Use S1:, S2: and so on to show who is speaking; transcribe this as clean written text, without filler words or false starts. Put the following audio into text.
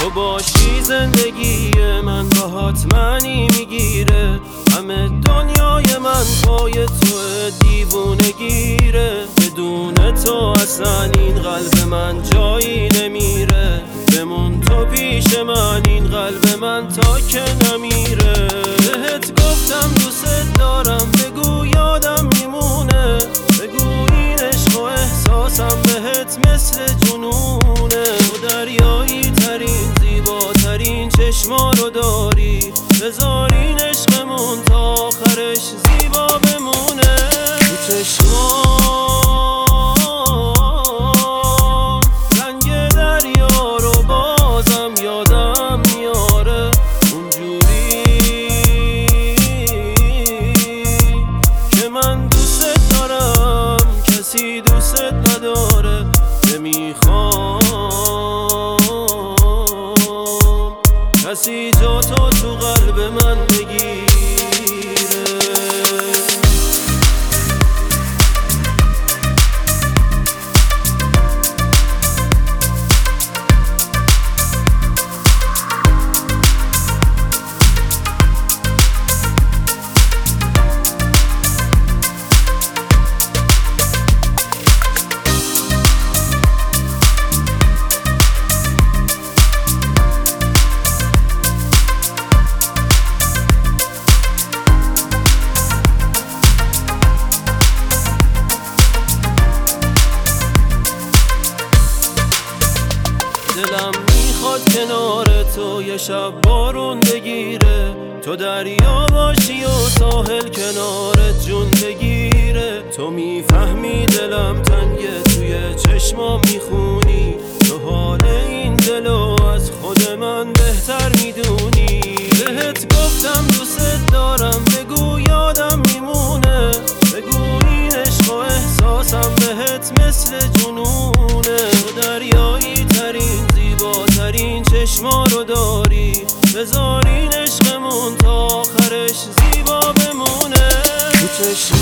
S1: تو باشی زندگی من باهات معنی میگیره. همه دنیای من پای تو دیوونه گیره. بدون تو اصلا این قلب من جایی نمیره. بمون تو پیش من این قلب من تا که نمیره. بهت گفتم دوست دارم بگو یادم میمونه. بگو این عشق و احساسم بهت مثل جنونه. تو دریایی ترین زیباترین چشما رو داری. بذار این عشقمون تا آخرش زیبا بمونه. تو چشمام رنگ دریا رو بازم یادم میاره. اونجوری که من دوست دارم کسی دوست نداره. نمیخوام کسی جا تو قلب من بگیره. دلم میخواد کنار تو یه شب بارون بگیره. تو دریا باشی و ساحل کنارت جون بگیره. تو میفهمی دلم تنگه توی چشمام میخونی. تو حال این دلو از خود من بهتر میدونی. بهت گفتم دوست دارم بگو یادم میمونه. بگو این عشق و احساسم بهت مثل جنونه. تو دریایی ترین زیباترین چشما رو داری. بذار این عشقمون تا آخرش زیبا بمونه. تو